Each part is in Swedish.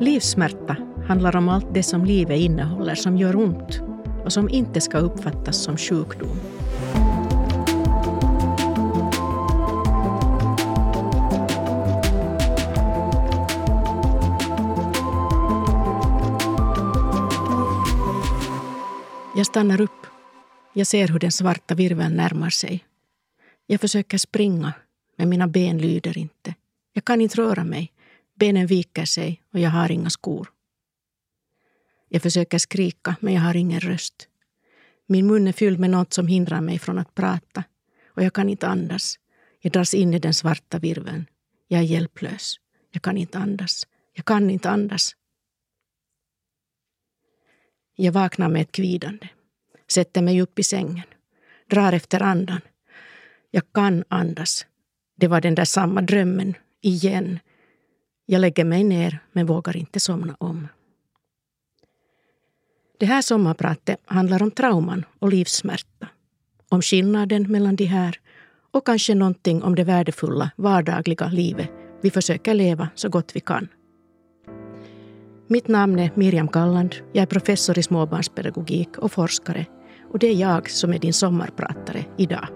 Livssmärta handlar om allt det som livet innehåller som gör ont och som inte ska uppfattas som sjukdom. Jag stannar upp. Jag ser hur den svarta virveln närmar sig. Jag försöker springa, men mina ben lyder inte. Jag kan inte röra mig. Benen viker sig och jag har inga skor. Jag försöker skrika, men jag har ingen röst. Min mun är fylld med något som hindrar mig från att prata. Och jag kan inte andas. Jag dras in i den svarta virveln. Jag är hjälplös. Jag kan inte andas. Jag kan inte andas. Jag vaknar med ett kvidande. Sätter mig upp i sängen. Drar efter andan. Jag kan andas. Det var den där samma drömmen. Igen. Jag lägger mig ner men vågar inte somna om. Det här sommarpratet handlar om trauman och livssmärta. Om skillnaden mellan de här och kanske någonting om det värdefulla, vardagliga livet vi försöker leva så gott vi kan. Mitt namn är Miriam Kalland. Jag är professor i småbarnspedagogik och forskare. Och det är jag som är din sommarpratare idag.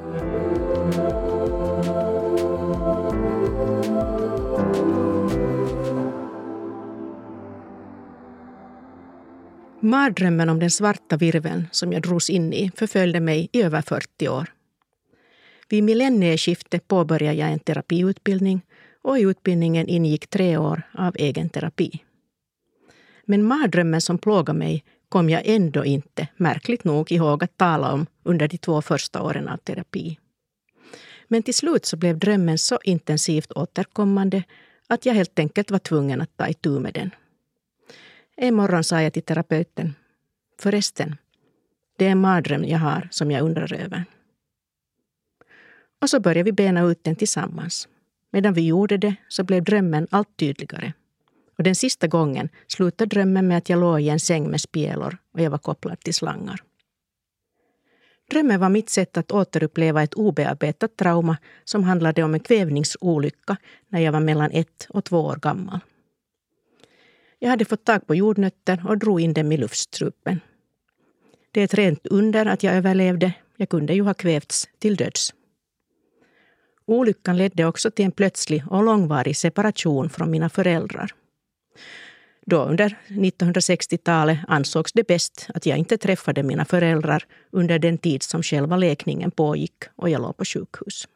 Mardrömmen om den svarta virveln som jag drogs in i förföljde mig i över 40 år. Vid millennieskiftet påbörjade jag en terapiutbildning och i utbildningen ingick 3 år av egen terapi. Men mardrömmen som plågade mig kom jag ändå inte, märkligt nog, ihåg att tala om under de 2 första åren av terapi. Men till slut så blev drömmen så intensivt återkommande att jag helt enkelt var tvungen att ta itu med den. En morgon sa jag till terapeuten, förresten, det är en mardröm jag har som jag undrar över. Och så började vi bena ut den tillsammans. Medan vi gjorde det så blev drömmen allt tydligare. Och den sista gången slutade drömmen med att jag låg i en säng med spjälor och jag var kopplad till slangar. Drömmen var mitt sätt att återuppleva ett obearbetat trauma som handlade om en kvävningsolycka när jag var mellan 1 och 2 år gammal. Jag hade fått tag på jordnötter och drog in dem i luftstrupen. Det är ett rent under att jag överlevde. Jag kunde ju ha kvävts till döds. Olyckan ledde också till en plötslig och långvarig separation från mina föräldrar. Då under 1960-talet ansågs det bäst att jag inte träffade mina föräldrar under den tid som själva läkningen pågick och jag låg på sjukhus.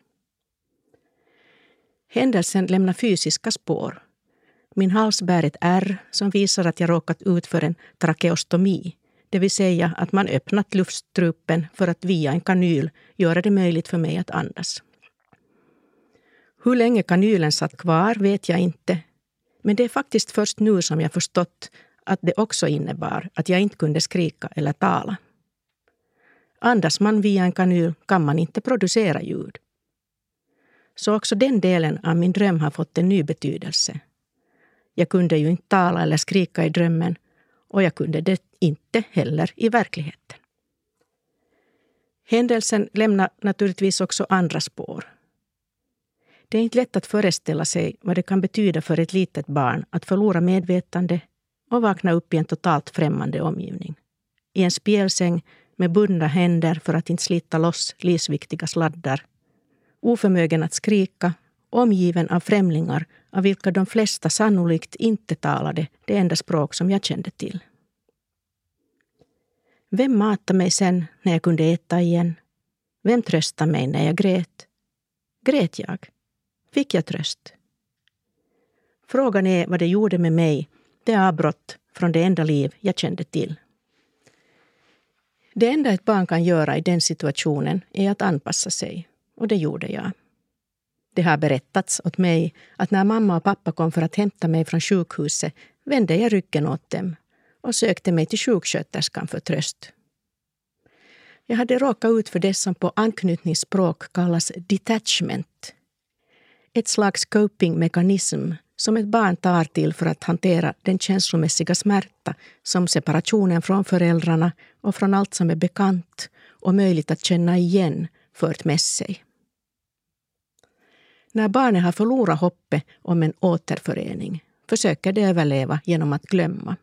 Händelsen lämnar fysiska spår. Min hals bär ett ärr som visar att jag råkat ut för en trakeostomi, det vill säga att man öppnat luftstrupen för att via en kanyl göra det möjligt för mig att andas. Hur länge kanylen satt kvar vet jag inte, men det är faktiskt först nu som jag förstått att det också innebar att jag inte kunde skrika eller tala. Andas man via en kanyl kan man inte producera ljud. Så också den delen av min dröm har fått en ny betydelse. Jag kunde ju inte tala eller skrika i drömmen och jag kunde det inte heller i verkligheten. Händelsen lämnar naturligtvis också andra spår. Det är inte lätt att föreställa sig vad det kan betyda för ett litet barn att förlora medvetande och vakna upp i en totalt främmande omgivning. I en spjälsäng med bundna händer för att inte slita loss livsviktiga sladdar. Oförmögen att skrika, omgiven av främlingar av vilka de flesta sannolikt inte talade det enda språk som jag kände till. Vem matade mig sen när jag kunde äta igen? Vem tröstade mig när jag grät? Grät jag? Fick jag tröst? Frågan är vad det gjorde med mig, det avbrott från det enda liv jag kände till. Det enda ett barn kan göra i den situationen är att anpassa sig, och det gjorde jag. Det har berättats åt mig att när mamma och pappa kom för att hämta mig från sjukhuset vände jag ryggen åt dem och sökte mig till sjuksköterskan för tröst. Jag hade råkat ut för det som på anknytningsspråk kallas detachment. Ett slags coping-mekanism som ett barn tar till för att hantera den känslomässiga smärta som separationen från föräldrarna och från allt som är bekant och möjligt att känna igen fört med sig. När barnet har förlorat hoppet om en återförening försöker de överleva genom att glömma.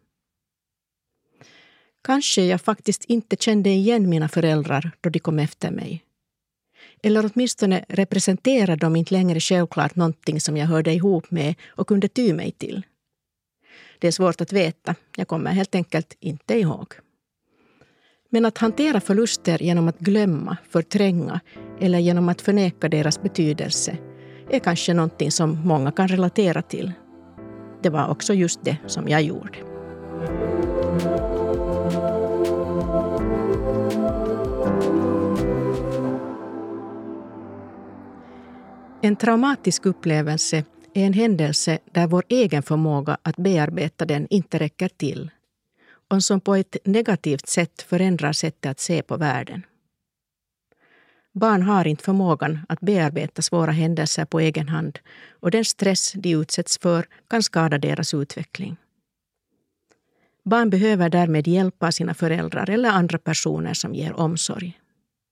Kanske jag faktiskt inte kände igen mina föräldrar då de kom efter mig. Eller åtminstone representerar de inte längre självklart någonting som jag hörde ihop med och kunde ty mig till. Det är svårt att veta, jag kommer helt enkelt inte ihåg. Men att hantera förluster genom att glömma, förtränga eller genom att förneka deras betydelse är kanske någonting som många kan relatera till. Det var också just det som jag gjorde. En traumatisk upplevelse är en händelse där vår egen förmåga att bearbeta den inte räcker till och som på ett negativt sätt förändrar sättet att se på världen. Barn har inte förmågan att bearbeta svåra händelser på egen hand och den stress de utsätts för kan skada deras utveckling. Barn behöver därmed hjälp av sina föräldrar eller andra personer som ger omsorg.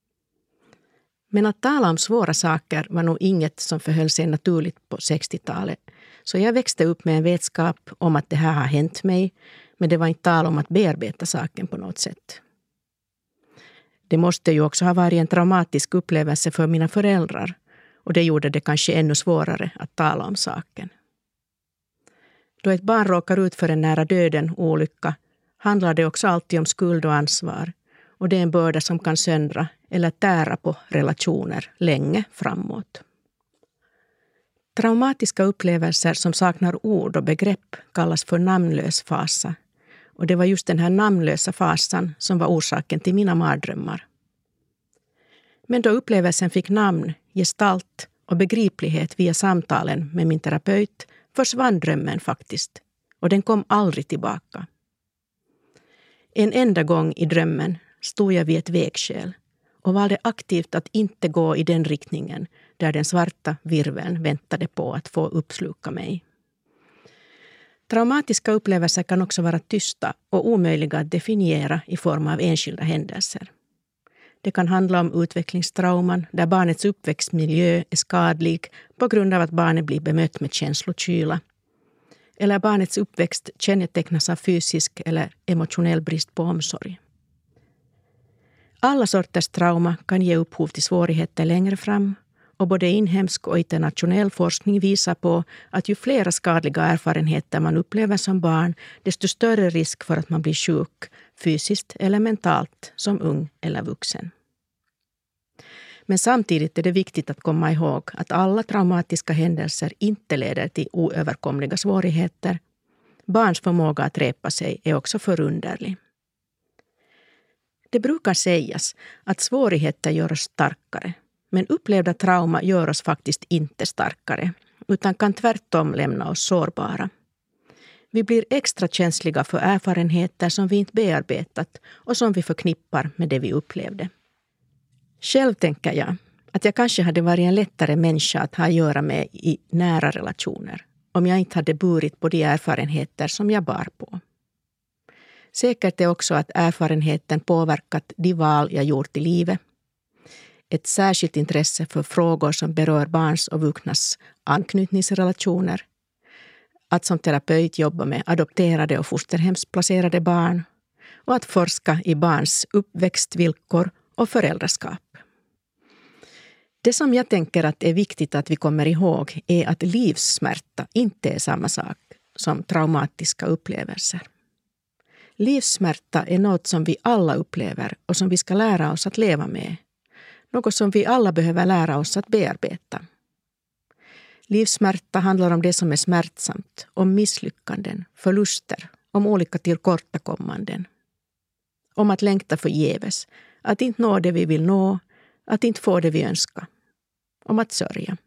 Men att tala om svåra saker var nog inget som förhöll sig naturligt på 60-talet. Så jag växte upp med en vetskap om att det här har hänt mig, men det var inte tal om att bearbeta saken på något sätt. Det måste ju också ha varit en traumatisk upplevelse för mina föräldrar och det gjorde det kanske ännu svårare att tala om saken. Då ett barn råkar ut för en nära döden olycka handlar det också alltid om skuld och ansvar och det är en börda som kan söndra eller tära på relationer länge framåt. Traumatiska upplevelser som saknar ord och begrepp kallas för namnlös fasa. Och det var just den här namnlösa fasan som var orsaken till mina mardrömmar. Men då upplevelsen fick namn, gestalt och begriplighet via samtalen med min terapeut försvann drömmen faktiskt. Och den kom aldrig tillbaka. En enda gång i drömmen stod jag vid ett vägskäl och valde aktivt att inte gå i den riktningen där den svarta virveln väntade på att få uppsluka mig. Traumatiska upplevelser kan också vara tysta och omöjliga att definiera i form av enskilda händelser. Det kan handla om utvecklingstrauman där barnets uppväxtmiljö är skadlig på grund av att barnet blir bemött med känslokyla. Eller barnets uppväxt kännetecknas av fysisk eller emotionell brist på omsorg. Alla sorters trauma kan ge upphov till svårigheter längre fram och både inhemsk och internationell forskning visar på att ju flera skadliga erfarenheter man upplever som barn, desto större risk för att man blir sjuk, fysiskt eller mentalt, som ung eller vuxen. Men samtidigt är det viktigt att komma ihåg att alla traumatiska händelser inte leder till oöverkomliga svårigheter. Barns förmåga att repa sig är också förunderlig. Det brukar sägas att svårigheter gör oss starkare, men upplevda trauma gör oss faktiskt inte starkare, utan kan tvärtom lämna oss sårbara. Vi blir extra känsliga för erfarenheter som vi inte bearbetat och som vi förknippar med det vi upplevde. Själv tänker jag att jag kanske hade varit en lättare människa att ha att göra med i nära relationer om jag inte hade burit på de erfarenheter som jag bar på. Säkert är också att erfarenheten påverkat de val jag gjort i livet. Ett särskilt intresse för frågor som berör barns och vuxnas anknytningsrelationer. Att som terapeut jobba med adopterade och fosterhemsplacerade barn. Och att forska i barns uppväxtvillkor och föräldraskap. Det som jag tänker att är viktigt att vi kommer ihåg är att livssmärta inte är samma sak som traumatiska upplevelser. Livssmärta är något som vi alla upplever och som vi ska lära oss att leva med. Något som vi alla behöver lära oss att bearbeta. Livssmärta handlar om det som är smärtsamt, om misslyckanden, förluster, om olika tillkortakommanden. Om att längta förgäves, att inte nå det vi vill nå, att inte få det vi önskar. Om att sörja.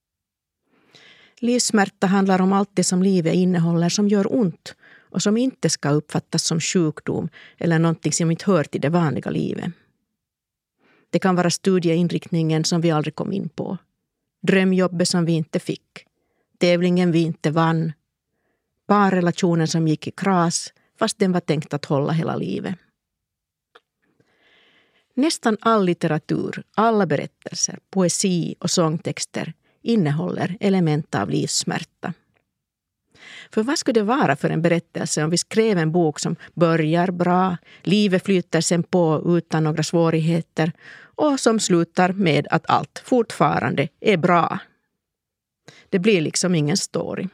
Livssmärta handlar om allt det som livet innehåller som gör ont och som inte ska uppfattas som sjukdom eller någonting som inte hör till det vanliga livet. Det kan vara studieinriktningen som vi aldrig kom in på. Drömjobbet som vi inte fick. Tävlingen vi inte vann. Parrelationen som gick i kras fast den var tänkt att hålla hela livet. Nästan all litteratur, alla berättelser, poesi och sångtexter innehåller element av livssmärta. För vad skulle det vara för en berättelse om vi skrev en bok som börjar bra, livet flyter sen på utan några svårigheter och som slutar med att allt fortfarande är bra? Det blir liksom ingen story.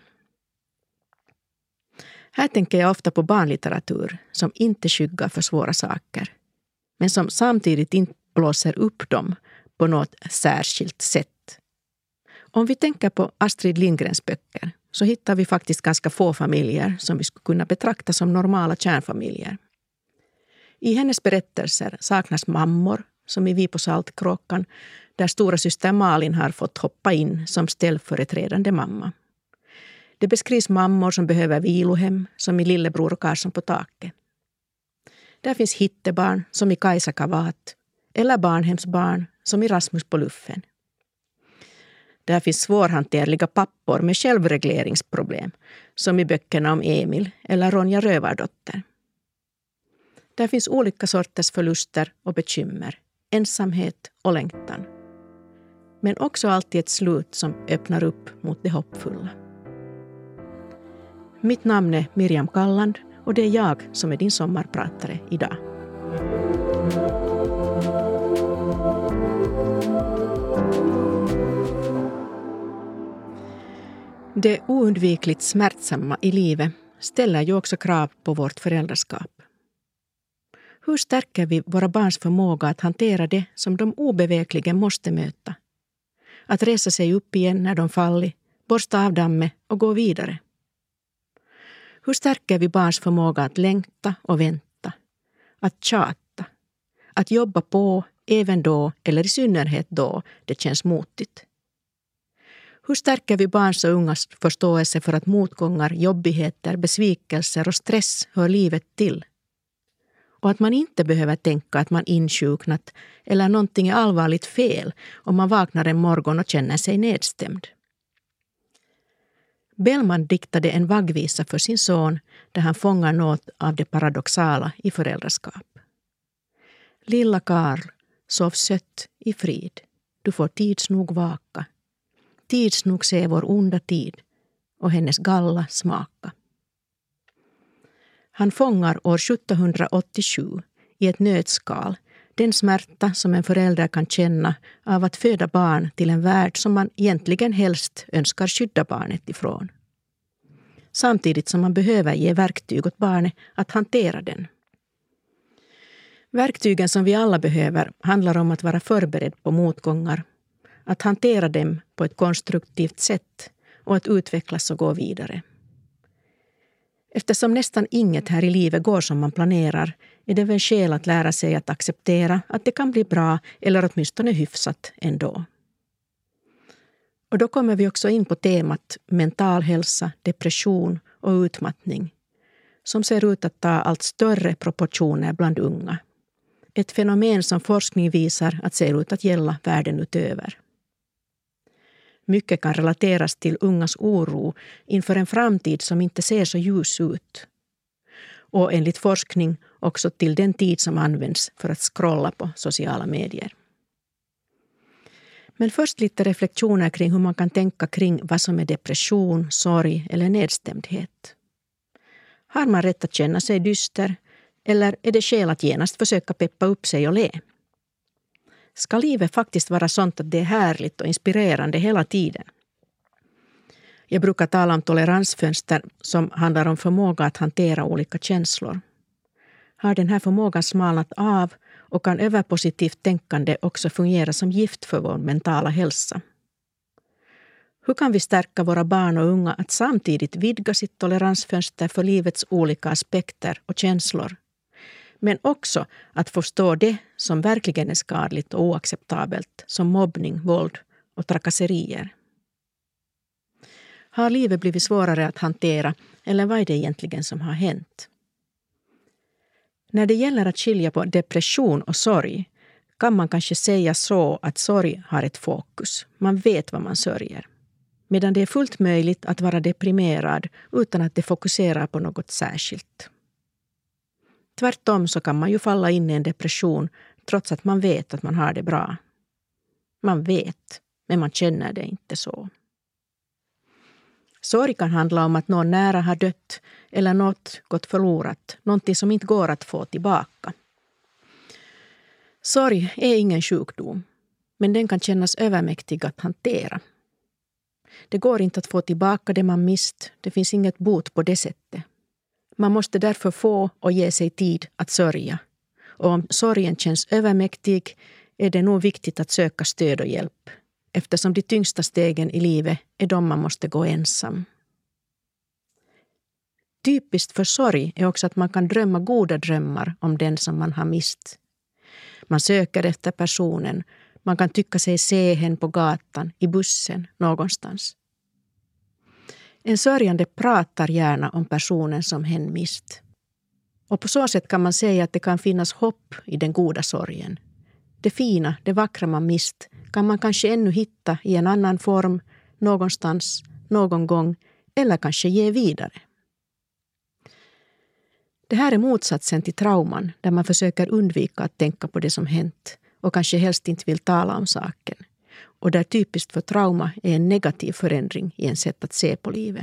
Här tänker jag ofta på barnlitteratur som inte skyggar för svåra saker, men som samtidigt inte blåser upp dem på något särskilt sätt. Om vi tänker på Astrid Lindgrens böcker så hittar vi faktiskt ganska få familjer som vi skulle kunna betrakta som normala kärnfamiljer. I hennes berättelser saknas mammor, som i Vi på Saltkråkan, där stora syster Malin har fått hoppa in som ställföreträdande mamma. Det beskrivs mammor som behöver vilohem, som i Lillebror och Karlsson på taket. Där finns hittebarn, som i Kajsa Kavat, eller barnhemsbarn, som i Rasmus på luffen. Där finns svårhanterliga pappor med självregleringsproblem, som i böckerna om Emil eller Ronja Rövardotter. Där finns olika sorters förluster och bekymmer, ensamhet och längtan. Men också alltid ett slut som öppnar upp mot det hoppfulla. Mitt namn är Miriam Kalland och det är jag som är din sommarpratare idag. Det oundvikligt smärtsamma i livet ställer ju också krav på vårt föräldraskap. Hur stärker vi våra barns förmåga att hantera det som de obevekligen måste möta? Att resa sig upp igen när de fallit, borsta av dammet och gå vidare. Hur stärker vi barns förmåga att längta och vänta? Att tjata? Att jobba på även då eller i synnerhet då det känns motigt? Hur stärker vi barns och ungas förståelse för att motgångar, jobbigheter, besvikelser och stress hör livet till? Och att man inte behöver tänka att man insjuknat eller någonting är allvarligt fel om man vaknar en morgon och känner sig nedstämd. Bellman diktade en vaggvisa för sin son där han fångar något av det paradoxala i föräldraskap. Lilla Karl, sov sött i frid. Du får tids nog vaka. Tids nog se vår onda tid och hennes galla smaka. Han fångar år 1787 i ett nötskal den smärta som en förälder kan känna av att föda barn till en värld som man egentligen helst önskar skydda barnet ifrån. Samtidigt som man behöver ge verktyg åt barnet att hantera den. Verktygen som vi alla behöver handlar om att vara förberedd på motgångar, att hantera dem på ett konstruktivt sätt och att utvecklas och gå vidare. Eftersom nästan inget här i livet går som man planerar är det väl skäl att lära sig att acceptera att det kan bli bra eller åtminstone hyfsat ändå. Och då kommer vi också in på temat mental hälsa, depression och utmattning som ser ut att ta allt större proportioner bland unga. Ett fenomen som forskning visar att ser ut att gälla världen utöver. Mycket kan relateras till ungas oro inför en framtid som inte ser så ljus ut. Och enligt forskning också till den tid som används för att scrolla på sociala medier. Men först lite reflektioner kring hur man kan tänka kring vad som är depression, sorg eller nedstämdhet. Har man rätt att känna sig dyster eller är det skäl att genast försöka peppa upp sig och le? Ska livet faktiskt vara sånt att det är härligt och inspirerande hela tiden? Jag brukar tala om toleransfönster som handlar om förmåga att hantera olika känslor. Har den här förmågan smalnat av och kan överpositivt tänkande också fungera som gift för vår mentala hälsa? Hur kan vi stärka våra barn och unga att samtidigt vidga sitt toleransfönster för livets olika aspekter och känslor? Men också att förstå det som verkligen är skadligt och oacceptabelt som mobbning, våld och trakasserier. Har livet blivit svårare att hantera eller vad är det egentligen som har hänt? När det gäller att skilja på depression och sorg kan man kanske säga så att sorg har ett fokus. Man vet vad man sörjer. Medan det är fullt möjligt att vara deprimerad utan att det fokuserar på något särskilt. Tvärtom så kan man ju falla in i en depression trots att man vet att man har det bra. Man vet, men man känner det inte så. Sorg kan handla om att någon nära har dött eller något gått förlorat, någonting som inte går att få tillbaka. Sorg är ingen sjukdom, men den kan kännas övermäktig att hantera. Det går inte att få tillbaka det man mist, det finns inget bot på det sättet. Man måste därför få och ge sig tid att sörja. Och om sorgen känns övermäktig är det nog viktigt att söka stöd och hjälp, eftersom de tyngsta stegen i livet är de man måste gå ensam. Typiskt för sorg är också att man kan drömma goda drömmar om den som man har mist. Man söker efter personen, man kan tycka sig se henne på gatan, i bussen, någonstans. En sörjande pratar gärna om personen som hen mist. Och på så sätt kan man säga att det kan finnas hopp i den goda sorgen. Det fina, det vackra man mist kan man kanske ännu hitta i en annan form, någonstans, någon gång eller kanske ge vidare. Det här är motsatsen till trauman där man försöker undvika att tänka på det som hänt och kanske helst inte vill tala om saken. Och där typiskt för trauma är en negativ förändring i en sätt att se på livet.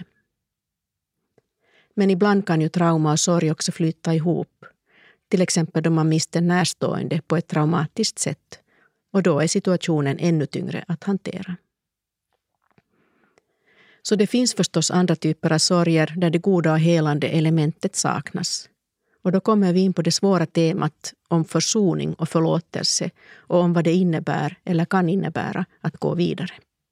Men ibland kan ju trauma och sorg också flyta ihop. Till exempel då man mist en närstående på ett traumatiskt sätt. Och då är situationen ännu tyngre att hantera. Så det finns förstås andra typer av sorger där det goda och helande elementet saknas. Och då kommer vi in på det svåra temat om försoning och förlåtelse och om vad det innebär eller kan innebära att gå vidare.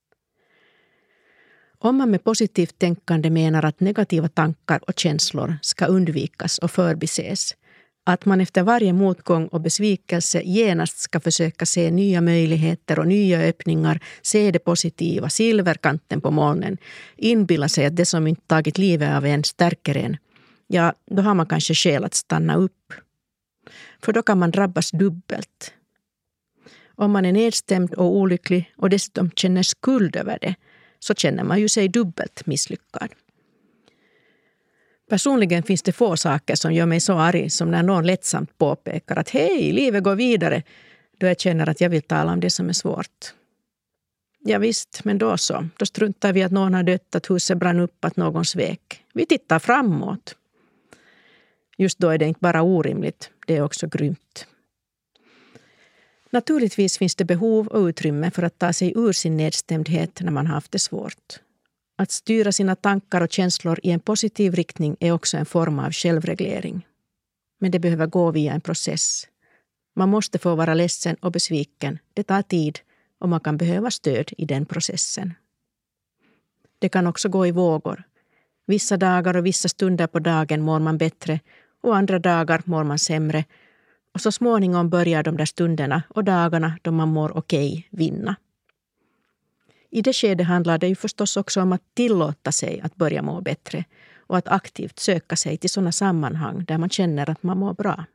Om man med positivt tänkande menar att negativa tankar och känslor ska undvikas och förbises, att man efter varje motgång och besvikelse genast ska försöka se nya möjligheter och nya öppningar, se det positiva, silverkanten på molnen, inbilla sig att det som inte tagit livet av en stärker en, ja, då har man kanske skäl att stanna upp. För då kan man drabbas dubbelt. Om man är nedstämd och olycklig och dessutom känner skuld över det, så känner man ju sig dubbelt misslyckad. Personligen finns det få saker som gör mig så arg som när någon lättsamt påpekar att hej, livet går vidare, då jag känner att jag vill tala om det som är svårt. Ja visst, men då så. Då struntar vi att någon har dött, att huset brann upp, att någon svek. Vi tittar framåt. Just då är det inte bara orimligt, det är också grymt. Naturligtvis finns det behov och utrymme för att ta sig ur sin nedstämdhet när man har haft det svårt. Att styra sina tankar och känslor i en positiv riktning är också en form av självreglering. Men det behöver gå via en process. Man måste få vara ledsen och besviken. Det tar tid och man kan behöva stöd i den processen. Det kan också gå i vågor. Vissa dagar och vissa stunder på dagen mår man bättre och andra dagar mår man sämre. Och så småningom börjar de där stunderna och dagarna då man mår okej vinna. I det skedet handlar det ju förstås också om att tillåta sig att börja må bättre och att aktivt söka sig till sådana sammanhang där man känner att man mår bra.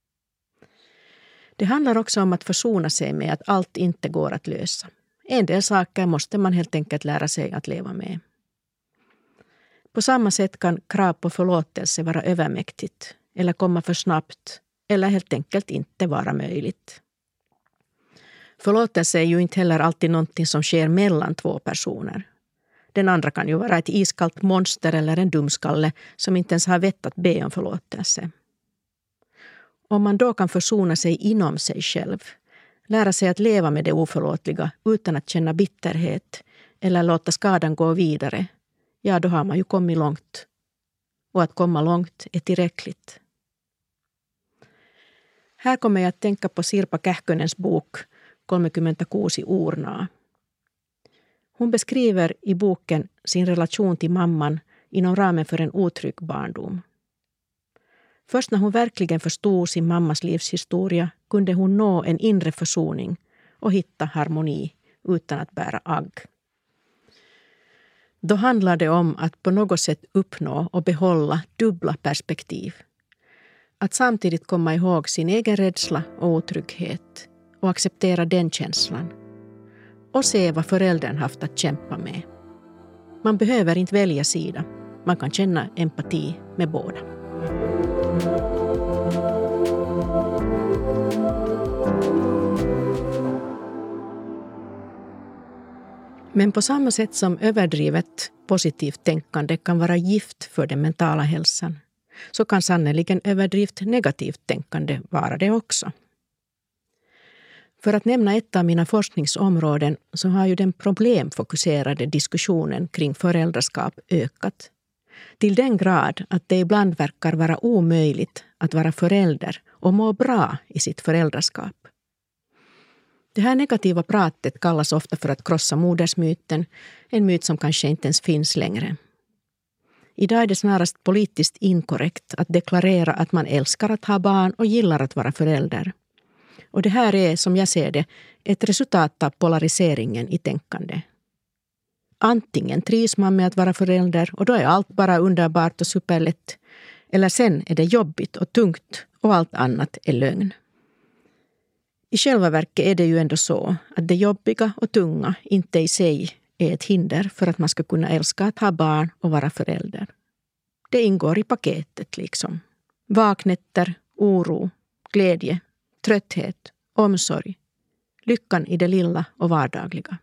Det handlar också om att försona sig med att allt inte går att lösa. En del saker måste man helt enkelt lära sig att leva med. På samma sätt kan krav på förlåtelse vara övermäktigt eller komma för snabbt eller helt enkelt inte vara möjligt. Förlåtelse är ju inte heller alltid någonting som sker mellan två personer. Den andra kan ju vara ett iskallt monster eller en dumskalle som inte ens har vett att be om förlåtelse. Om man då kan försona sig inom sig själv, lära sig att leva med det oförlåtliga utan att känna bitterhet eller låta skadan gå vidare, ja då har man ju kommit långt. Och att komma långt är tillräckligt. Här kommer jag att tänka på Sirpa Kähkönens bok 36 Urnaa. Hon beskriver i boken sin relation till mamman inom ramen för en otrygg barndom. Först när hon verkligen förstod sin mammas livshistoria kunde hon nå en inre försoning och hitta harmoni utan att bära agg. Då handlar det om att på något sätt uppnå och behålla dubbla perspektiv. Att samtidigt komma ihåg sin egen rädsla och otrygghet och acceptera den känslan. Och se vad föräldern haft att kämpa med. Man behöver inte välja sida. Man kan känna empati med båda. Men på samma sätt som överdrivet positivt tänkande kan vara gift för den mentala hälsan, så kan sannoliken överdrivet negativt tänkande vara det också. För att nämna ett av mina forskningsområden så har ju den problemfokuserade diskussionen kring föräldraskap ökat. Till den grad att det ibland verkar vara omöjligt att vara förälder och må bra i sitt föräldraskap. Det här negativa pratet kallas ofta för att krossa modersmyten, en myt som kanske inte ens finns längre. Idag är det snarast politiskt inkorrekt att deklarera att man älskar att ha barn och gillar att vara förälder. Och det här är, som jag ser det, ett resultat av polariseringen i tänkande. Antingen trivs man med att vara förälder och då är allt bara underbart och superlätt. Eller sen är det jobbigt och tungt och allt annat är lögn. I själva verket är det ju ändå så att det jobbiga och tunga inte i sig är ett hinder för att man ska kunna älska att ha barn och vara förälder. Det ingår i paketet liksom. Vaknätter, oro, glädje, trötthet, omsorg, lyckan i det lilla och vardagliga.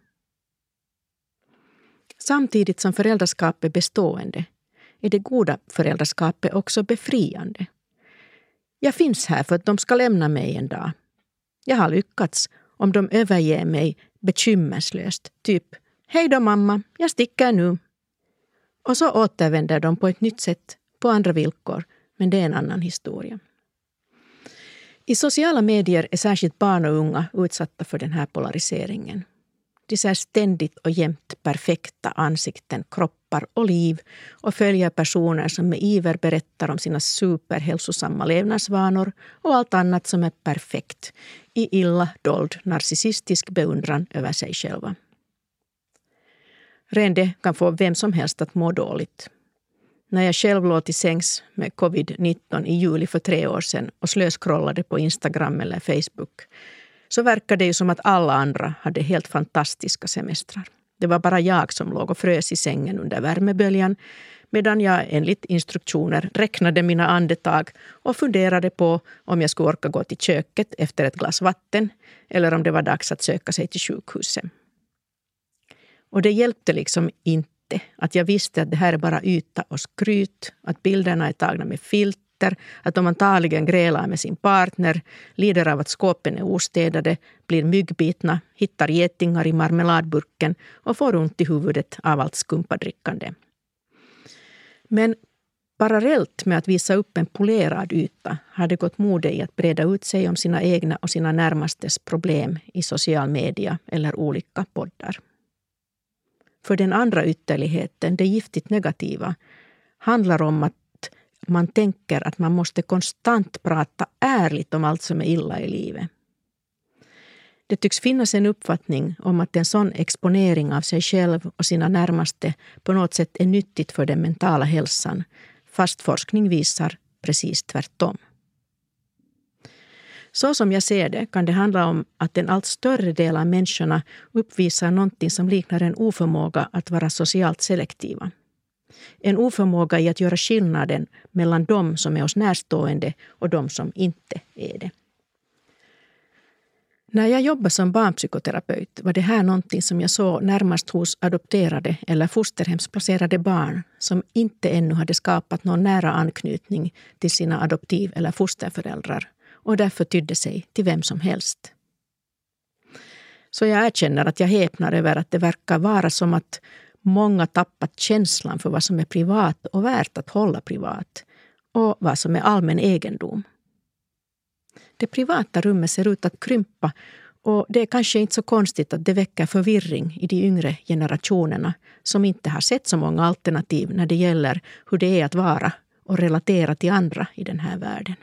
Samtidigt som föräldraskapet är bestående är det goda föräldraskapet också befriande. Jag finns här för att de ska lämna mig en dag. Jag har lyckats om de överger mig bekymmerslöst. Typ, hej då mamma, jag sticker nu. Och så återvänder de på ett nytt sätt, på andra villkor, men det är en annan historia. I sociala medier är särskilt barn och unga utsatta för den här polariseringen. De ser ständigt och jämt perfekta ansikten, kroppar och liv och följer personer som med iver berättar om sina superhälsosamma levnadsvanor och allt annat som är perfekt i illa dold narcissistisk beundran över sig själva. Redan det kan få vem som helst att må dåligt. När jag själv låg till sängs med covid-19 i juli för 3 år sedan och slöskrollade på Instagram eller Facebook så verkade det ju som att alla andra hade helt fantastiska semestrar. Det var bara jag som låg och frös i sängen under värmeböljan medan jag enligt instruktioner räknade mina andetag och funderade på om jag skulle orka gå till köket efter ett glas vatten eller om det var dags att söka sig till sjukhuset. Och det hjälpte liksom inte att jag visste att det här är bara yta och skryt, att bilderna är tagna med filter, att de antagligen grälar med sin partner, lider av att skåpen är ostädade, blir myggbitna, hittar getingar i marmeladburken och får ont i huvudet av allt skumpadrickande. Men parallellt med att visa upp en polerad yta hade gått mode i att breda ut sig om sina egna och sina närmastes problem i social media eller olika poddar. För den andra ytterligheten, det giftigt negativa, handlar om att man tänker att man måste konstant prata ärligt om allt som är illa i livet. Det tycks finnas en uppfattning om att en sån exponering av sig själv och sina närmaste på något sätt är nyttigt för den mentala hälsan, fast forskning visar precis tvärtom. Så som jag ser det kan det handla om att en allt större del av människorna uppvisar någonting som liknar en oförmåga att vara socialt selektiva. En oförmåga i att göra skillnaden mellan de som är oss närstående och de som inte är det. När jag jobbade som barnpsykoterapeut var det här någonting som jag såg närmast hos adopterade eller fosterhemsplacerade barn som inte ännu hade skapat någon nära anknytning till sina adoptiv- eller fosterföräldrar och därför tydde sig till vem som helst. Så jag erkänner att jag häpnar över att det verkar vara som att många tappat känslan för vad som är privat och värt att hålla privat och vad som är allmän egendom. Det privata rummet ser ut att krympa och det är kanske inte så konstigt att det väcker förvirring i de yngre generationerna som inte har sett så många alternativ när det gäller hur det är att vara och relatera till andra i den här världen.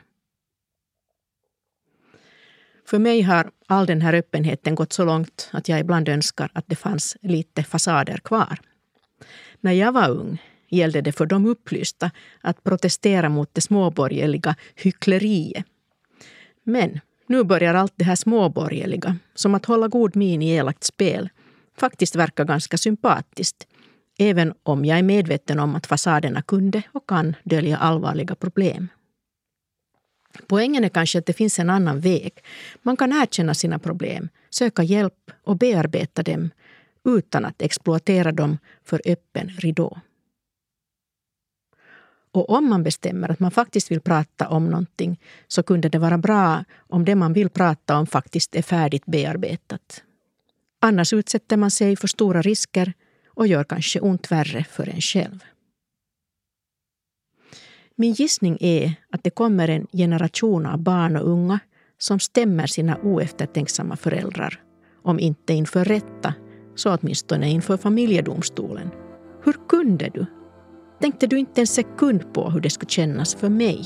För mig har all den här öppenheten gått så långt att jag ibland önskar att det fanns lite fasader kvar. När jag var ung gällde det för de upplysta att protestera mot det småborgerliga hyckleriet. Men nu börjar allt det här småborgerliga, som att hålla god min i elakt spel, faktiskt verka ganska sympatiskt. Även om jag är medveten om att fasaderna kunde och kan dölja allvarliga problem. Poängen är kanske att det finns en annan väg. Man kan erkänna sina problem, söka hjälp och bearbeta dem utan att exploatera dem för öppen ridå. Och om man bestämmer att man faktiskt vill prata om någonting så kunde det vara bra om det man vill prata om faktiskt är färdigt bearbetat. Annars utsätter man sig för stora risker och gör kanske ont värre för en själv. Min gissning är att det kommer en generation av barn och unga som stämmer sina oeftertänksamma föräldrar, om inte inför rätta så åtminstone inför familjedomstolen. Hur kunde du? Tänkte du inte en sekund på hur det skulle kännas för mig?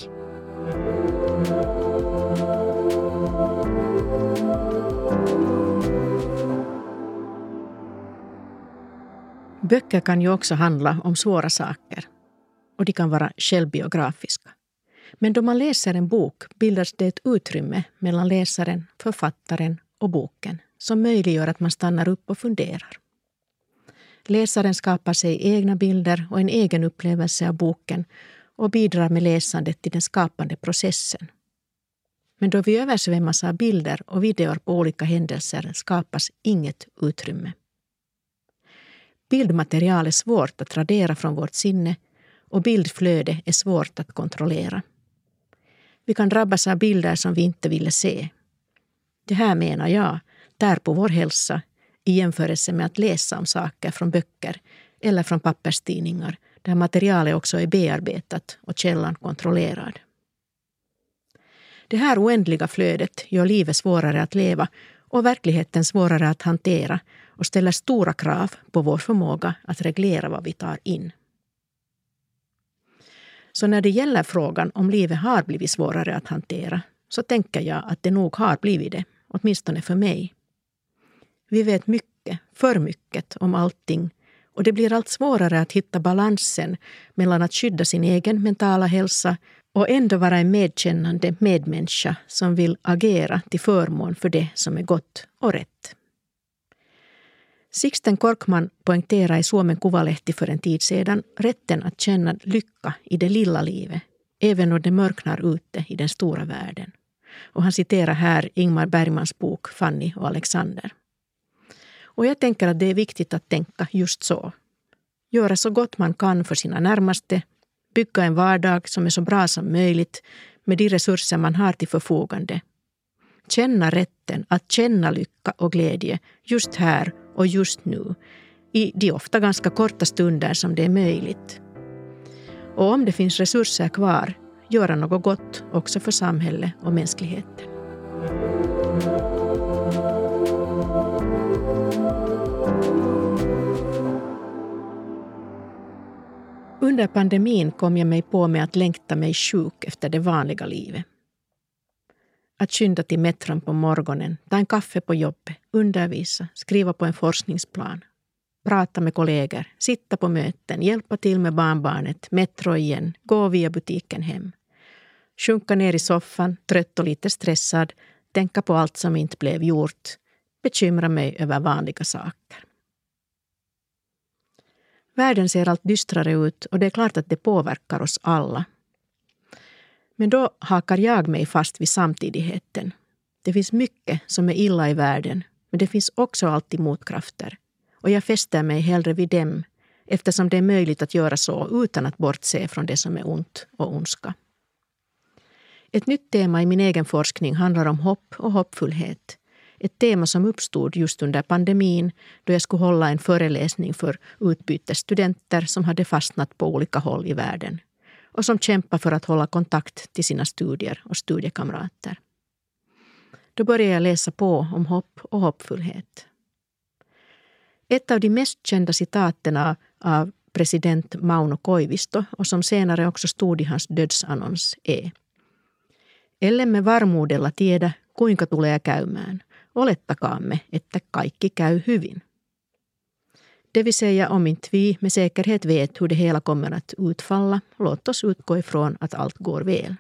Böcker kan ju också handla om svåra saker. Och de kan vara självbiografiska. Men då man läser en bok bildas det ett utrymme mellan läsaren, författaren och boken som möjliggör att man stannar upp och funderar. Läsaren skapar sig egna bilder och en egen upplevelse av boken och bidrar med läsandet till den skapande processen. Men då vi översvämmas av bilder och videor på olika händelser skapas inget utrymme. Bildmaterial är svårt att radera från vårt sinne och bildflöde är svårt att kontrollera. Vi kan drabbas av bilder som vi inte ville se. Det här menar jag tär på vår hälsa i jämförelse med att läsa om saker från böcker eller från papperstidningar där materialet också är bearbetat och källan kontrollerad. Det här oändliga flödet gör livet svårare att leva och verkligheten svårare att hantera och ställer stora krav på vår förmåga att reglera vad vi tar in. Så när det gäller frågan om livet har blivit svårare att hantera så tänker jag att det nog har blivit det, åtminstone för mig. Vi vet mycket, för mycket om allting och det blir allt svårare att hitta balansen mellan att skydda sin egen mentala hälsa och ändå vara en medkännande medmänniska som vill agera till förmån för det som är gott och rätt. Sixten Korkman poängterade i Suomen Kuvalehti för en tid sedan rätten att känna lycka i det lilla livet, även när det mörknar ute i den stora världen. Och han citerar här Ingmar Bergmans bok Fanny och Alexander. Och jag tänker att det är viktigt att tänka just så. Göra så gott man kan för sina närmaste, bygga en vardag som är så bra som möjligt med de resurser man har till förfogande. Känna rätten att känna lycka och glädje just här och just nu, i de ofta ganska korta stunder som det är möjligt. Och om det finns resurser kvar, göra något gott också för samhället och mänskligheten. Under pandemin kom jag mig på med att längta mig sjuk efter det vanliga livet. Att skynda till metron på morgonen, ta en kaffe på jobbet, undervisa, skriva på en forskningsplan, prata med kollegor, sitta på möten, hjälpa till med barnbarnet, metro igen, gå via butiken hem. Sjunka ner i soffan, trött och lite stressad, tänka på allt som inte blev gjort, bekymra mig över vanliga saker. Världen ser allt dystrare ut och det är klart att det påverkar oss alla. Men då hakar jag mig fast vid samtidigheten. Det finns mycket som är illa i världen, men det finns också alltid motkrafter. Och jag fäster mig hellre vid dem, eftersom det är möjligt att göra så utan att bortse från det som är ont och ondska. Ett nytt tema i min egen forskning handlar om hopp och hoppfullhet. Ett tema som uppstod just under pandemin då jag skulle hålla en föreläsning för utbytesstudenter som hade fastnat på olika håll i världen och som kämpar för att hålla kontakt till sina studier och studiekamrater. Då började jag läsa på om hopp och hoppfullhet. Ett av de mest kända citaten av president Mauno Koivisto och som senare också stod i hans dödsannons är: "Ellemme varmuudella tiedä, kuinka tulee käymään. Olettakaamme, että kaikki käy hyvin." Det vill säga, om inte vi med säkerhet vet hur det hela kommer att utfalla, låt oss utgå ifrån att allt går väl.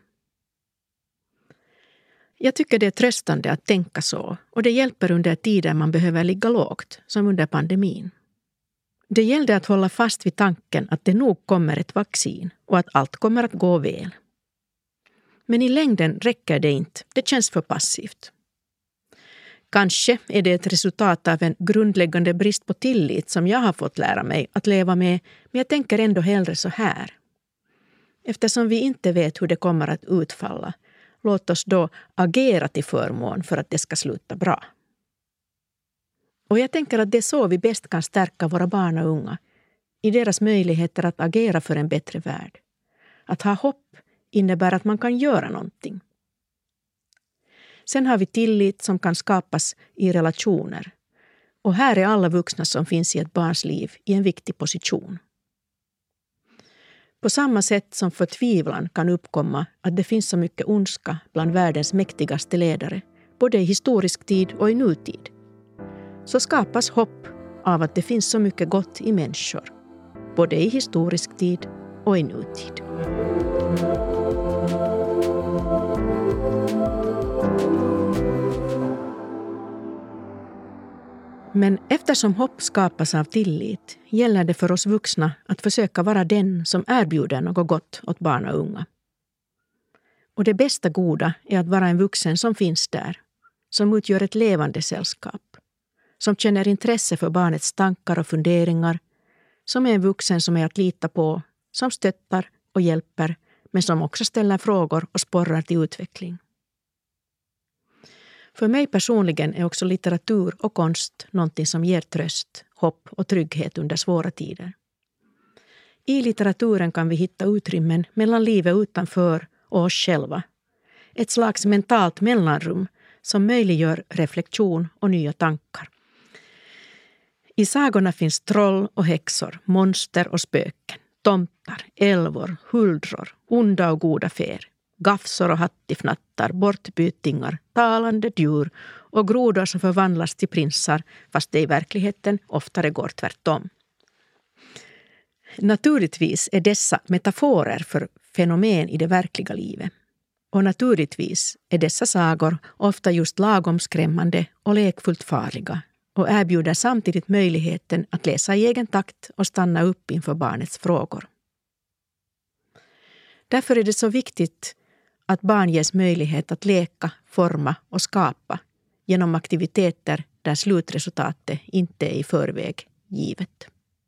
Jag tycker det är tröstande att tänka så och det hjälper under tider man behöver ligga lågt, som under pandemin. Det gällde att hålla fast vid tanken att det nog kommer ett vaccin och att allt kommer att gå väl. Men i längden räcker det inte, det känns för passivt. Kanske är det ett resultat av en grundläggande brist på tillit som jag har fått lära mig att leva med, men jag tänker ändå hellre så här. Eftersom vi inte vet hur det kommer att utfalla, låt oss då agera till förmån för att det ska sluta bra. Och jag tänker att det är så vi bäst kan stärka våra barn och unga i deras möjligheter att agera för en bättre värld. Att ha hopp innebär att man kan göra någonting. Sen har vi tillit som kan skapas i relationer. Och här är alla vuxna som finns i ett barns liv i en viktig position. På samma sätt som förtvivlan kan uppkomma att det finns så mycket ondska bland världens mäktigaste ledare, både i historisk tid och i nutid, så skapas hopp av att det finns så mycket gott i människor, både i historisk tid och i nutid. Men eftersom hopp skapas av tillit gäller det för oss vuxna att försöka vara den som erbjuder något gott åt barn och unga. Och det bästa goda är att vara en vuxen som finns där, som utgör ett levande sällskap, som känner intresse för barnets tankar och funderingar, som är en vuxen som är att lita på, som stöttar och hjälper, men som också ställer frågor och sporrar till utveckling. För mig personligen är också litteratur och konst någonting som ger tröst, hopp och trygghet under svåra tider. I litteraturen kan vi hitta utrymmen mellan livet utanför och oss själva. Ett slags mentalt mellanrum som möjliggör reflektion och nya tankar. I sagorna finns troll och häxor, monster och spöken, tomtar, älvor, huldror, onda och goda fer, gafsor och hattifnattar, bortbytingar, talande djur och grodor som förvandlas till prinsar fast det i verkligheten oftare går tvärtom. Naturligtvis är dessa metaforer för fenomen i det verkliga livet. Och naturligtvis är dessa sagor ofta just lagom skrämmande och lekfullt farliga och erbjuder samtidigt möjligheten att läsa i egen takt och stanna upp inför barnets frågor. Därför är det så viktigt att barn ges möjlighet att leka, forma och skapa genom aktiviteter där slutresultatet inte är i förväg givet.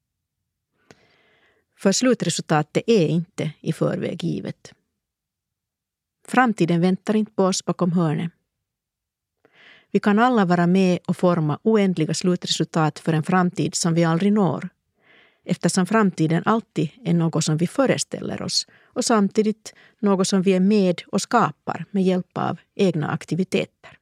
För slutresultatet är inte i förväg givet. Framtiden väntar inte på oss bakom hörnet. Vi kan alla vara med och forma oändliga slutresultat för en framtid som vi aldrig når, eftersom framtiden alltid är något som vi föreställer oss och samtidigt något som vi är med och skapar med hjälp av egna aktiviteter.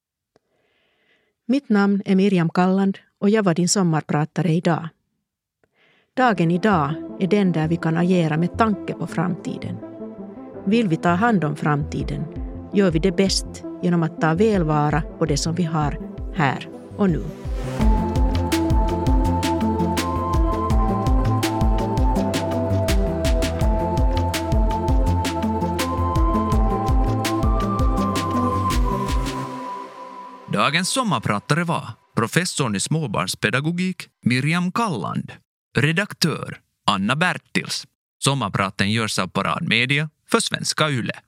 Mitt namn är Miriam Kalland och jag var din sommarpratare idag. Dagen idag är den där vi kan agera med tanke på framtiden. Vill vi ta hand om framtiden gör vi det bäst genom att ta välvara på det som vi har här och nu. Dagens sommarpratare var professorn i småbarnspedagogik Miriam Kalland, redaktör Anna Bertils. Sommarpraten görs av Parad Media för Svenska Yle.